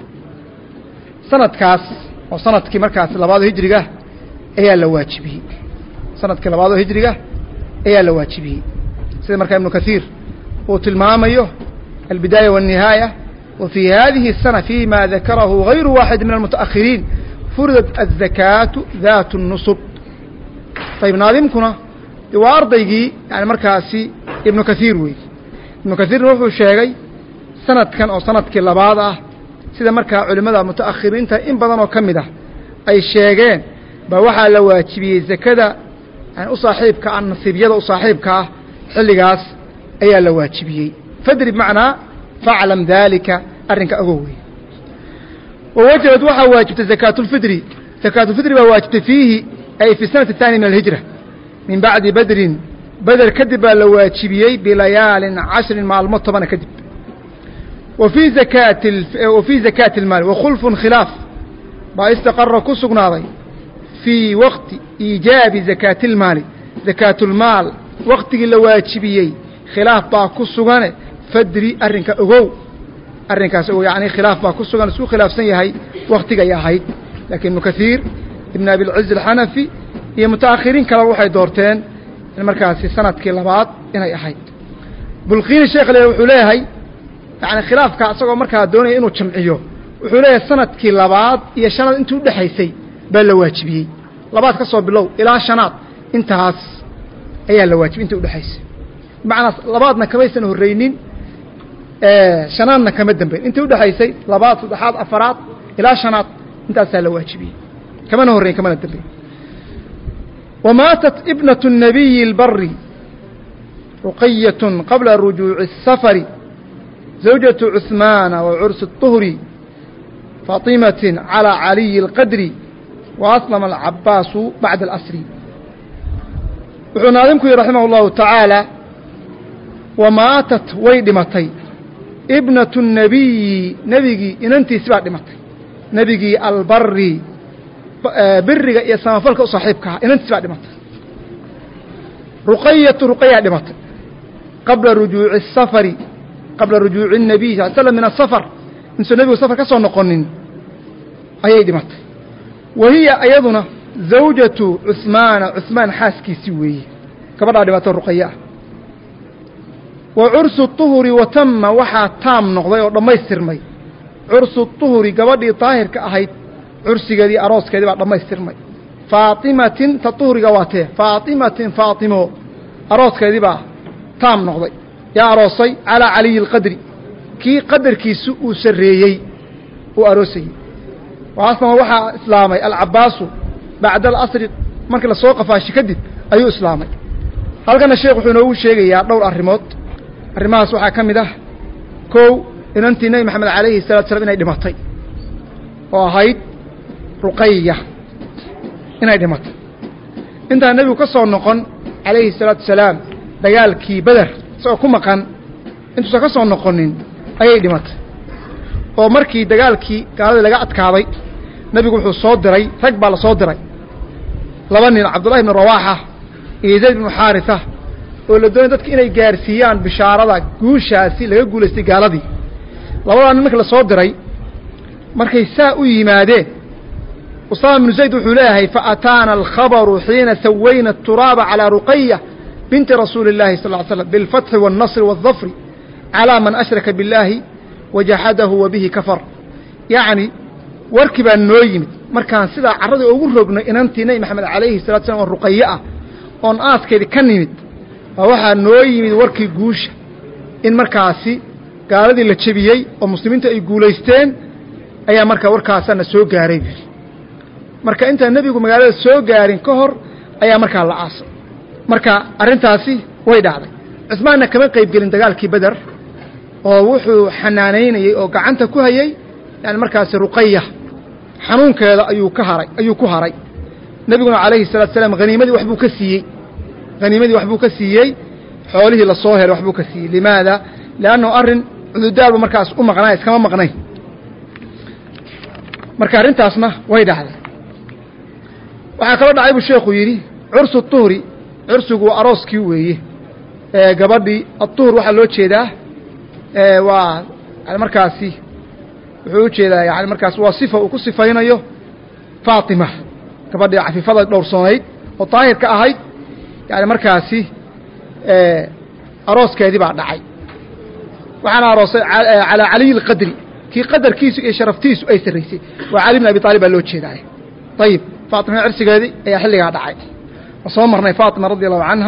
سنة كاس أو سنة كي مركز لبعض هجرقة أيها اللواتبي سنة كي لبعض هجرقة أيها لواجبه سيد مركب ابن كثير وتلماميه البداية والنهاية وفي هذه السنة فيما ذكره غير واحد من المتأخرين فرضت الزكاة ذات النصب طيب ناظمكنا وارضيقي يعني مركاسي ابن كثير وي ابن كثير روحه الشيغي سنة كان أو سنة كلا بعضها سيد مركا علماء متأخرين إن بدن وكمده أي الشيغين بوحى لواجبه الزكاة يعني أصاحبك عن نصيبية أصاحبك حلقاس أي لواجبيه فادري بمعنى فاعلم ذلك أرنك أقوي ووجبت وحا واجبت زكاة الفطر زكاة الفطر واجبت فيه أي في السنة الثانية من الهجرة من بعد بدر بدر كذب لواجبيه بليال عشر مع المطبن كذب وفي زكاة الف... وفي زكاة المال وخلف خلاف ما استقر كسق ناضي في وقت إيجاب زكاة المال زكاة المال وقت اللواجبيي خلاف با كسغان فدري أرنك أغو أرنك أغو يعني خلاف با كسغان سو خلاف سنيهي وقتك ياهي لكن كثير ابن أبي العز الحنفي هي متأخرين كلا وحي دورتين المركز سنة كلابات إنها ياهي بلقين الشيخ اللي وحوليهي يعني خلاف كأسغو مركز دوني إنو تشمعيو وحوليه سنة كلابات هي شنة انتو دحيسي بل لواجبيه لبعض كسو بلو إلى شنات انتهاس أيها اللواجب انتو دحيسي معنى لبعضنا كميسن هرينين آه شناننا كمدن بين انتو دحيسي لبعض صدحات أفراد إلى شنات انتهاس اللواجبيه كمان هرين كمان الدبين وماتت ابنة النبي البر رقية قبل رجوع السفر زوجة عثمان وعرس الطهر فاطمة على علي القدر وأسلم العباس بعد الأسر وحنا نذكر رحمه الله تعالى وماتت ويدمتي ابنة النبي نبيي إننتي سبع دمتي نبيي البري بري يسمى فلك صاحبك إننتي سبع دمتي رقية رقية دمتي قبل رجوع السفر قبل رجوع النبي صلى الله عليه وسلم من السفر إنسى النبي والسفر كسر نقنين أي دمتي وهي أيضنا زوجة عثمان عثمان حاسكي سوي كبر دمتي الرقية وعرس الطهر وتم وحا تام نقضي ولما يسترمي عرس الطهر قبل طاهر كأهيد عرسي قدي أروس كدي بعد لما يسترمي فاطمة تطهر قواته فاطمة فاطمة أروس كدي بعد تام نقضي يا أروسي على علي القدر كي قدر كي سوء سريي وأروسي وأصلا وحا إسلامي العباس بعد الأصر مركز السوق فاشي كدب أيو إسلامي هل كان الشيخ حنو الشيخ يا دور الرموت arrimahaas waxaa ka mid ah kow inantii nebi maxamed calayhi salaatu salaam inay dhimatay oo ahayd ruqayya inay dhimatay intaan nebigu ka soo noqon calayhi salaatu salaam dagaalkii beder isagoo ku maqan intuusan ka soo noqonin ayay dhimatay oo markii dagaalkii gaalada laga adkaaday nebigu wuxuu soo diray rag baa la soo diray laba nin cabdullahi ibnu rawaaxa iyo zayd ibnu xaarisa oo la doonay dadka inay gaarsiiyaan bishaarada guushaasi laga guuleystay gaaladii labadan nimanka la soo diray markay saa u yimaadeen Usaama ibn Zayd wuxuu leeyahay fa ataana al-khabaru hiina sawayna at-turaba ala Ruqayyah bint Rasuulillah sallallahu alayhi wasallam bil fath wal nasr wal dhafr ala man ashraka billahi wajahadahu wa bihi kafar yaani warkiba noo yimid markaan sida carrada ugu rognay inantii Nabi Maxamed calayhi salaatu salaam Ruqayyah on aaskeedii ka nimid waxaa noo yimid warkii guusha in markaasi gaaladii la jabiyey oo muslimiinta ay guulaysteen ayaa markaa warkaasana soo gaaray marka inta nabigu magaalada soo gaarin ka hor ayaa markaa la aasay marka arintaasi way dhacday Uthmaanna kama qayb gelin dagaalkii Badar oo wuxuu xanaaneynayay oo gacanta ku hayay yani markaasi Ruqayya xanuunkeeda ayuu ka haray ayuu ku haray nabiguna calayhi salaatu salaam ghaniimadii wax buu ka siiyay غنيمتي وحبو كسيي حوله للصهر وحبو كسيي لماذا لانه ارن عدودال markaas u maqnaa iskama maqnay marka arintaasna way dhacday waxa kala dhacay buu sheekhu yiri ursu tuhri ursugu arooskii weeye ee gabadhii at-tuhur waxa loo jeedaa ee waa markaasi wuxuu u jeedaa yaani markaas waa sifa uu ku sifaynayo Faatima gabadhii afifada dhowrsanayd oo taahirka ahayd يعني مركاسي أروس كذي بعد عي وأنا أروس على علي القدري كي قدر كيس إيه شرفتيس أي سريسي وعلي بن أبي طالب اللوتش داعي طيب فاطمة عرس كذي أي حل قاعد عي وصومرنا فاطمة رضي الله عنها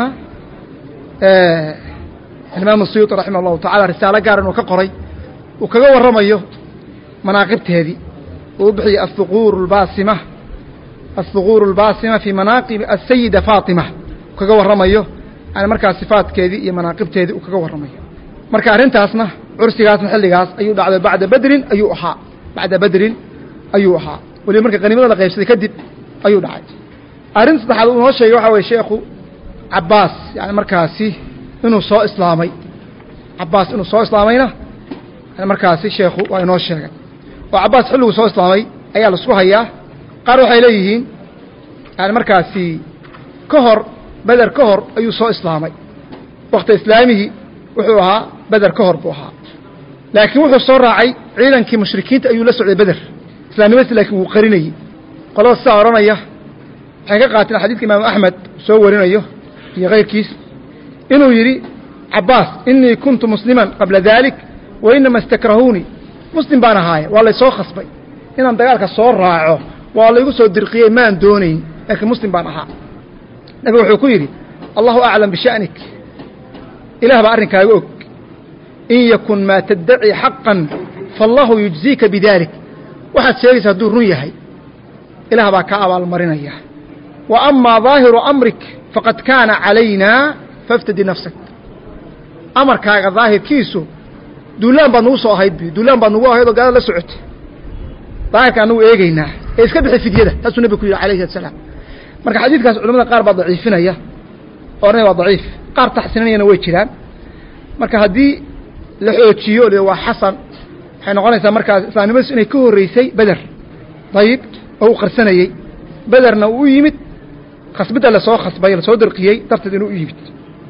آه الإمام السيوطي رحمه الله تعالى رسالة قارن وكقري وكجور رميه مناقبت هذه وبحي الثغور الباسمة الثغور الباسمة في مناقب السيدة فاطمة kaga waramayo aan markaa sifaadkeedii iyo manaaqibteedii uu kaga waramayo marka arintaasna ursigaasna xilligaas ayuu dhacday bacda badrin ayuu ahaa bacda badrin ayuu ahaa wali marka qaniimada la qaybsaday kadib ayuu dhacay arin saddexaad uu noo sheegay waxa weeye sheekhu Abbas yani markaasi inuu soo islaamay Abbas inuu soo islaamayna yani markaasi sheekhu waa inoo sheegay oo Abbas xilligu soo islaamay ayaa la isku hayaa qaar waxay leeyihiin yani markaasi ka hor بدر كهر أيو صو إسلامي وقت إسلامه وحوها بدر كهر بوها لكن وحو صور راعي عيدا كمشركين أيو لسعود بدر إسلامي بس لكن وقريني قالوا الساعرنا إياه حقيقة حديث الإمام أحمد سورنا إياه هي غير كيس إنه يري عباس إني كنت مسلما قبل ذلك وإنما استكرهوني مسلم بانا هاي والله يسوى خصبي إنهم دقالك صور راعه والله يقصوا الدرقية ما دوني لكن مسلم بانا هاي نبي وحكيري الله أعلم بشأنك إله بأرنك يقولك إن يكن ما تدعي حقا فالله يجزيك بذلك واحد سيريس هدور رؤيهي إله بأكاء والمرينية وأما ظاهر أمرك فقد كان علينا فافتدي نفسك أمرك هذا ظاهر كيسو دولان بانوسو هيد بي دولان بانوه هيدو قال لا سعود ظاهر كانوا إيجينا إيش كبح في ديده تسو نبي عليه السلام marka xadiidkaas culimada qaar baa daciifinaya oo waa daciif qaar taxsiinayna way jiraan marka haddii la xoojiyo le waa xasan waxay noqonaysaa markaas islaamnimadiisu inay ka horreysay beder dayib oo u qarsanayey bederna uu u yimid khasbidda lasoo khasbay lasoo darqiyey darteed inuu u yimid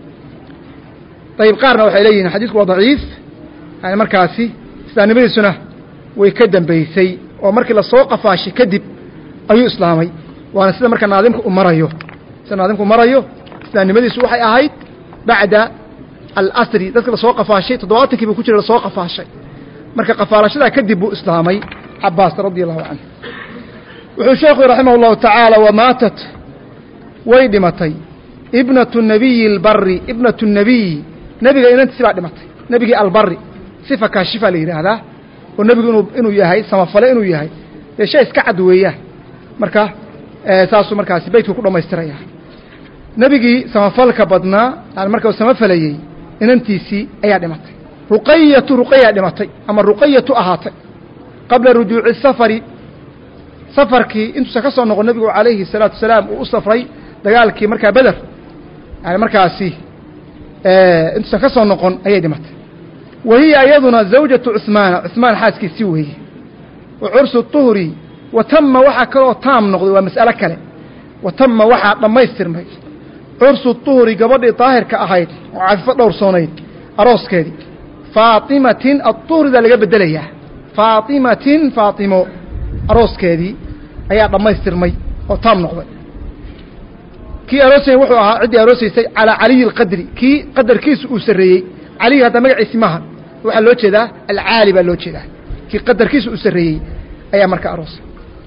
dayib qaarna waxay leeyihiin xadiisku waa daciif yani markaasi islaamnimadiisuna way ka dambaysay oo markii lasoo qafaashay kadib ayuu islaamay waana sida marka naadimka u marayo sida naadimka u marayo islaamnimadiisu waxay ahayd bacda alasri dadka lasoo qafaashay toddobaatankii buu ku jira lasoo qafaashay marka qafaalashadaa kadib buu islaamay cabaas radia allahu canhu wuxuu sheekhu raximah allahu tacaala wamaatat way dhimatay ibnatu nabiyi albari ibnatu nabiyi nebiga inantiisi baa dhimatay nebigii albari sifa kaashifa la yidhaahdaa oo nebigu inuu inuu yahay samafale inuu yahay dee shay iska cad weeyaan marka saasuu markaasi beytku ku dhammaystiraya nebigii samafalka badnaa yani marka uu samafalayey inantiisii ayaa dhimatay ruqayatu ruqayaa dhimatay ama ruqayatu ahaatay qabla rujuuci safari safarkii intuusan ka soo noqon nebigu calayhi salaatu wasalaam uu u safray dagaalkii markaa beder yani markaasi intuusan ka soo noqon ayay dhimatay wa hiya iyaduna zawjatu cusmaana cusmaan xaaskiisii weeye wa cursu tuhri wa tama waxaa kaloo taam noqday waa mas'alo kale wa tama waxaa dhammaystirmay cursu tuhri gabadhii daahirka ahayd oo cafifo dhowrsoonayd arooskeedii faatimatin atuhridaa laga beddelayaa faatimatin faatimo arooskeedii ayaa dhammaystirmay oo taam noqday kii aroosayay wuxuu ahaa ciddii aroosaysay calaa caliyi alqadri kii qadarkiisu uu sarreeyey caliyi hadda magaciisi maaha waxaa loo jeedaa alcaali baa loo jeedaa kii qadarkiisu uu sarreeyey ayaa marka aroosay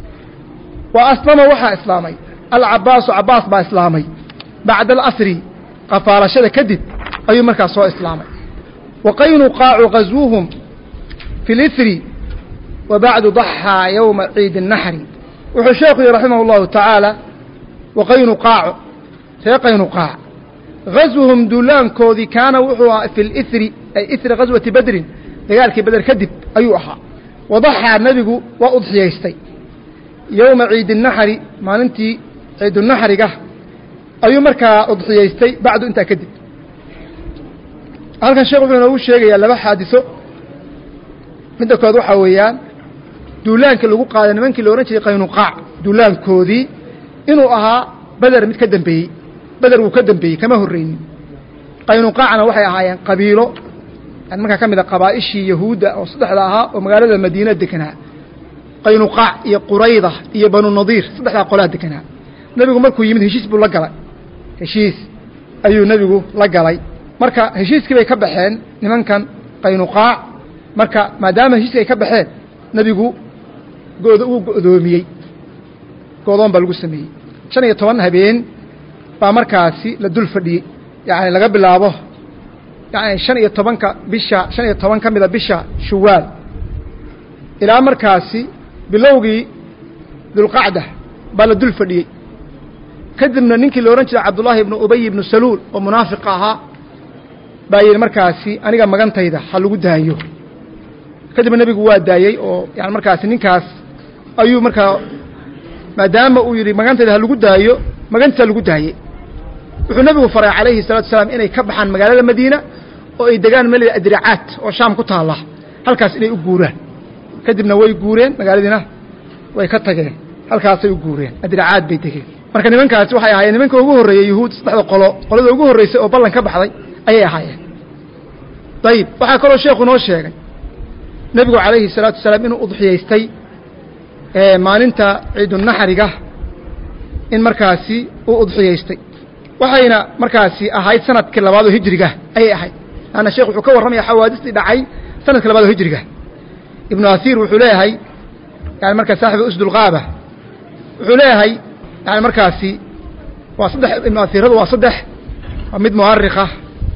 wa aslama waxaa islaamay alcabaasu cabaas baa islaamay bacda alasri qafaalashada kadib ayuu markaas soo islaamay wa qaynuqaacu ghaswuhum fi lisri wa bacdu daxaa yowma ciidi الnaxri wuxuu sheekhu yihi raximah اllahu tacaala wa qaynuqaacu ree qaynuqaac ghaswuhum duulaankoodii kaana wuxuu ahaa fi lisri ay isri ghaswati bedrin dagaalkii beder kadib ayuu ahaa wadaxaa nebigu waa udxiyaystay yowma ciidi الnaxri maalintii ciidunaxriga ayuu markaa udxiyaystay bacdu intaa kadib halkan sheekh wuxuu inoogu sheegayaa laba xaadiso midda kood waxaa weeyaan duulaankii lagu qaaday nimankii la odhan jiray qaynuqaac duulaankoodii inuu ahaa beder mid ka dambeeyey beder wuu ka dambeeyey kama horreynin qaynuqaacna waxay ahaayeen qabiilo yani markaa ka mid a qabaa'ishii yahuudda oo saddexda ahaa oo magaalada madiina deganaa qaynuqaac iyo qurayda iyo banu nadiir saddexdaa qolaa deganaa nebigu markuu yimid heshiis buu la galay heshiis ayuu nebigu la galay marka heshiiskii bay ka baxeen nimankan qaynuqaac marka maadaama heshiiskii ay ka baxeen nebigu go'do uu go'doomiyey go'doon baa lagu sameeyey shan iyo toban habeen baa markaasi la dul fadhiyey yacni laga bilaabo yani shan iyo tobanka bisha shan iyo toban ka mida bisha shuwaal ilaa markaasi bilowgii dulqacda baa la dul fadhiyey kadibna ninkii la odhan jiray cabdullaahi ibnu ubay ibnu saluul oo munaafiqa ahaa baa yidhi markaasi aniga magantayda ha lagu daayo kadibna nebigu waa daayey oo yani markaasi ninkaas ayuu markaa maadaama uu yidhi magantayda ha lagu daayo magantiisa lagu daayey wuxuu nebigu faray calayhi salatu wasalaam inay ka baxaan magaalada madiina oo ay degaan meel adricaad oo shaam ku taalla halkaas inay u guuraan kadibna way guureen magaaladiina way ka tageen halkaasay u guureen adricaad bay degeen marka nimankaasi waxay ahaayeen nimanka ugu horreeyey yuhuud saddexda qolo qolada ugu horreysay oo ballan ka baxday ayay ahaayeen dayib waxaa kaloo sheekhu noo sheegay nebigu calayhi salaatu wasalaam inuu udxiyaystay maalinta ciidunaxriga in markaasi uu udxiyaystay waxayna markaasi ahayd sanadkii labaad oo hijriga ayay ahayd laanna sheekh wuxuu ka warramaya xawaadistii dhacay sanadkii labaad oo hijriga ibnu asiir wuxuu leeyahay yani markaa saaxibu usdulqaaba wuxuu leeyahay yani markaasi waa saddex ibnu asiiradu waa saddex waa mid mu'arikh ah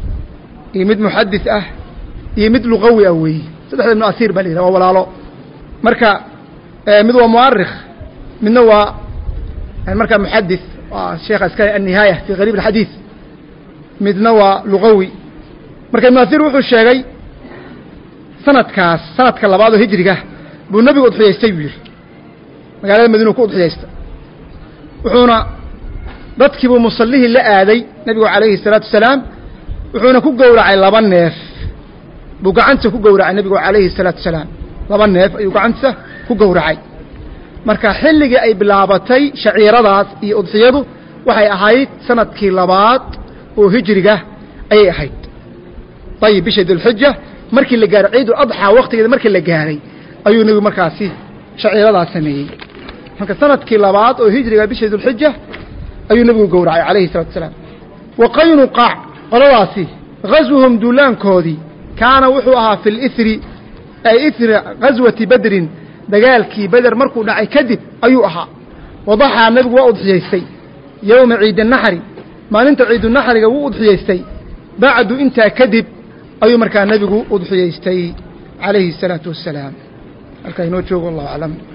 iyo mid muxadis ah iyo mid lugawi ah weeye saddexda ibnu asiir baa la yidhaha waa walaalo marka mid waa mu'arikh midna waa yani markaa muxadis waa sheekha iska annihaaya fi gariib alxadiid midna waa lugawi marka ibnu asiir wuxuu sheegay sanadkaas sanadka labaad oo hijriga buu nebigu udxiyaystay buu yidhi magaalada madiina ku udxiyaystay wuxuuna dadkiibuu musallihii la aaday nebigu calayhi salaatu wasalaam wuxuuna ku gowracay laba neef بوقعنته كجورع النبي عليه الصلاة والسلام لما النف يوقعنته كجورعي marka xilliga ay bilaabatay shaciiradaas iyo udxiyadu waxay ahayd sanadkii labaad oo hijriga ay ahayd tayib bisha dhulhijja markii la gaaray ciid adha waqtigeeda markii la gaaray ayuu nabigu markaasi shaciiradaas sameeyay marka sanadkii labaad oo hijriga bisha dhulhijja ayuu nabigu gowracay calayhi salaatu wasalaam wa qaynuqa qoladaasi ghazwuhum dulankoodi kaana wuxuu ahaa fil ithri ay ithra ghazwati badrin dagaalkii badar markuu dhacay kadib ayuu ahaa wadaxa nabigu waa udxiyeystay yawma ciid an-nahr maalinta ciid an-nahriga wuu udxiyeystay bacdu inta kadib ayuu markaa nabigu udxiyeystay calayhi salaatu wassalaam halka inoo joogo wallahu a'lam